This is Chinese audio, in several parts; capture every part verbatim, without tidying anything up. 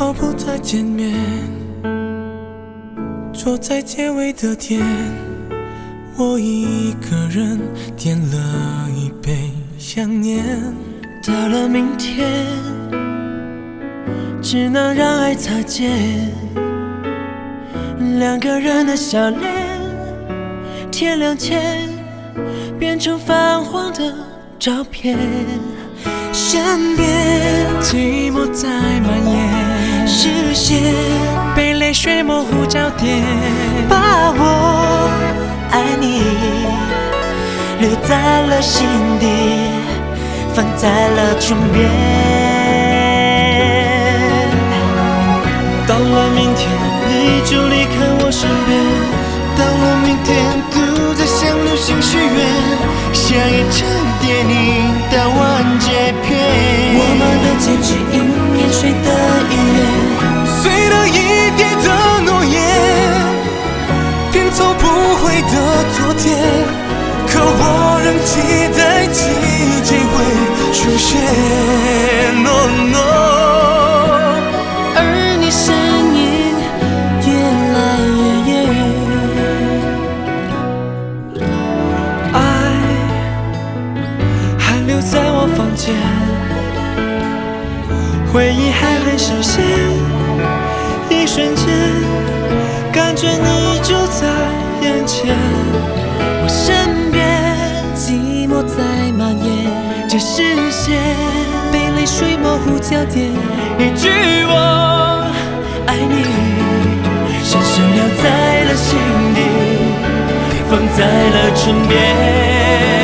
好不再见面，坐在结尾的店，我一个人点了一杯想念。 到了明天，只能让爱擦肩，两个人的笑脸，天亮前变成泛黄的照片。身边寂寞在蔓延， 视线被泪水模糊焦点， 把我爱你留在了心底，放在了唇边。 到了明天你就离开我身边， 到了明天独自向流星许愿，像一场电影的完结篇。我们的结局应验谁的预言， 碎了一地的诺言，拼凑不回的昨天，可我仍期待奇迹会出现。No no， 而你身影越来越远， 爱还留在我房间，回忆还会实现，一瞬间感觉你就在眼前。 我身边寂寞在蔓延，这视线被泪水模糊焦点， 一句我爱你深深留在了心底，放在了唇边。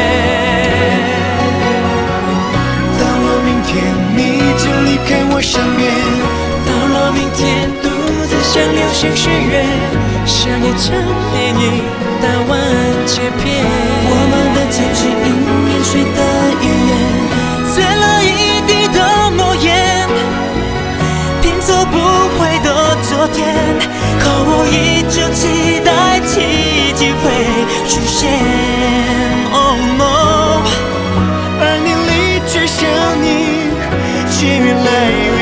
到了明天你就离开我身边， 到了明天独自向流星许愿，像一场电影的完结篇。我们的结局应验谁的预言，碎了一地的诺言，拼凑不回的昨天，可我依旧期待奇迹会出现。Oh no， 而你离去想你却越来越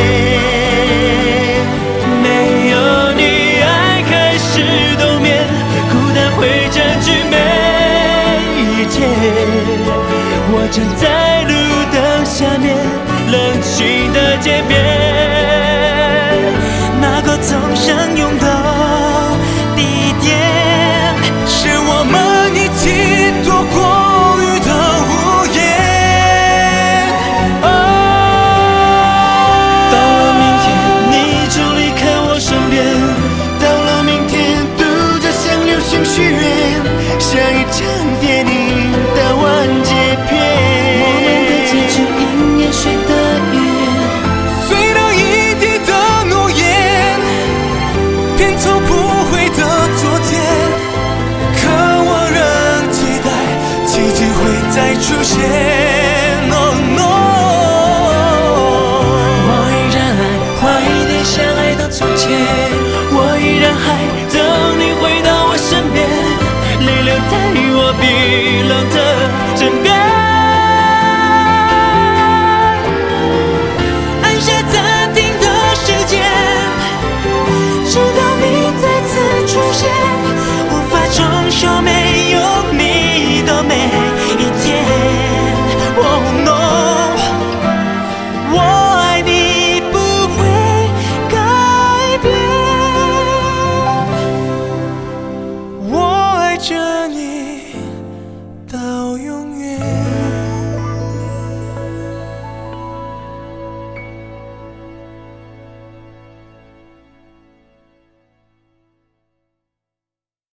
远。 没有你爱开始冬眠，孤单会占据每一天。我站在路灯下面，冷清的街边，那个曾相拥的